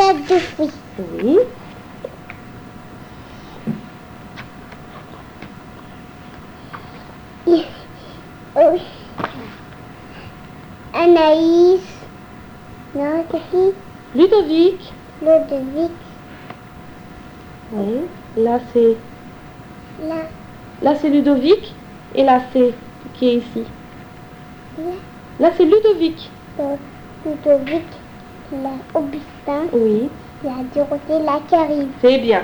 salade de fruits. Oui. Anaïs. Non, c'est qui? Ludovic. Ludovic. Oui. Là, c'est... Là. Là, c'est Ludovic. Et là, c'est... Qui est ici? Là. Là, c'est Ludovic. Ludovic. Là, Augustin. Oui. La Dorothée, la Karine. C'est bien.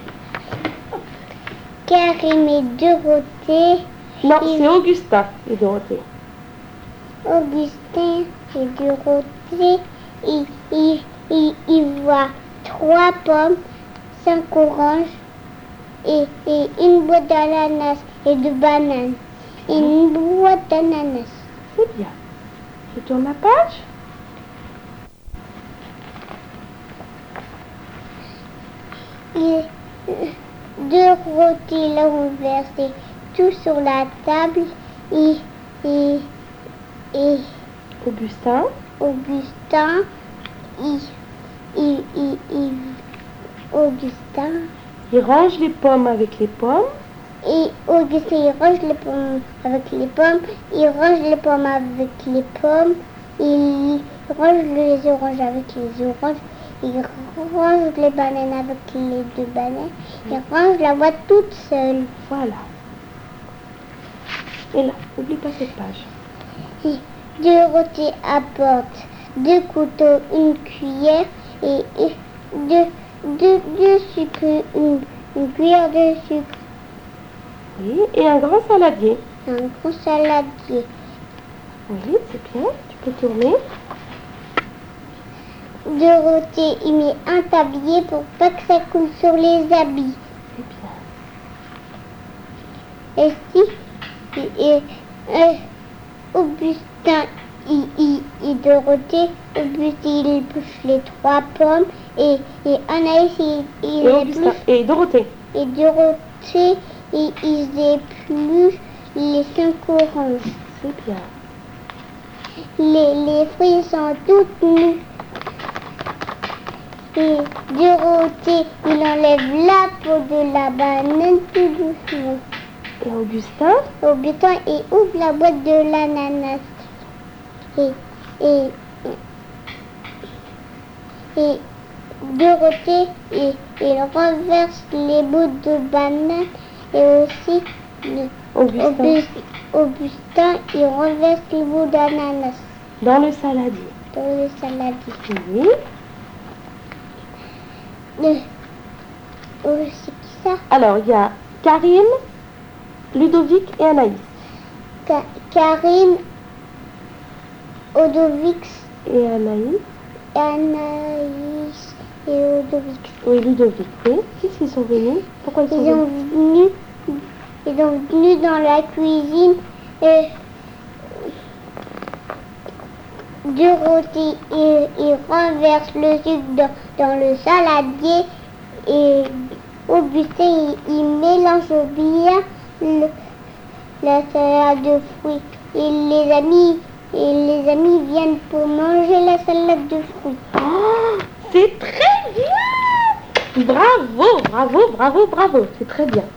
Karine et Dorothée. Non, c'est Augustin et Dorothée. Augustin et Dorothée, ils voient 3 pommes, 5 oranges et une boîte d'ananas et de bananes. Et une boîte d'ananas. C'est bien. Je tourne la page. Dorothée l'a renversé tout sur la table et Augustin, Augustin, il range les pommes avec les pommes. Et Augustin, il range les pommes avec les pommes. Il range les pommes avec les pommes. Il range les oranges avec les oranges. Il range les bananes avec les 2 bananes. Il range la boîte toute seule. Voilà. Et là, n'oublie pas cette page. Et Dorothée apporte 2 couteaux, une cuillère et 2 sucres, une cuillère de sucre. Oui, et un grand saladier. Un gros saladier. Oui, c'est bien. Tu peux tourner. Dorothée y met un tablier pour pas que ça coule sur les habits. C'est bien. Et si Augustin et Dorothée, Augustin il épluche les 3 pommes et Anaïs il Augustin et Dorothée. Et Dorothée ils épluchent les 5 oranges. C'est bien. Les fruits sont toutes nus. Et Dorothée, il enlève la peau de la banane tout doucement. Et Augustin, il ouvre la boîte de l'ananas. Et Dorothée, il renverse les bouts de banane. Et aussi, Augustin, il renverse les bouts d'ananas. dans le saladier. Oui. C'est qui ça? Alors, il y a Karine, Ludovic et Anaïs. Karine, Ludovic Et Anaïs. Anaïs et Ludovic. Oui, Ludovic. Oui. Qu'est-ce qu'ils sont venus? Pourquoi ils sont venus? Ils sont venus dans la cuisine. Et Dorothée, il renverse le sucre dans le saladier. Et Augustin, il mélange bien la salade de fruits. Et les amis viennent pour manger la salade de fruits. Oh, c'est très bien! Bravo, bravo, bravo, bravo. C'est très bien.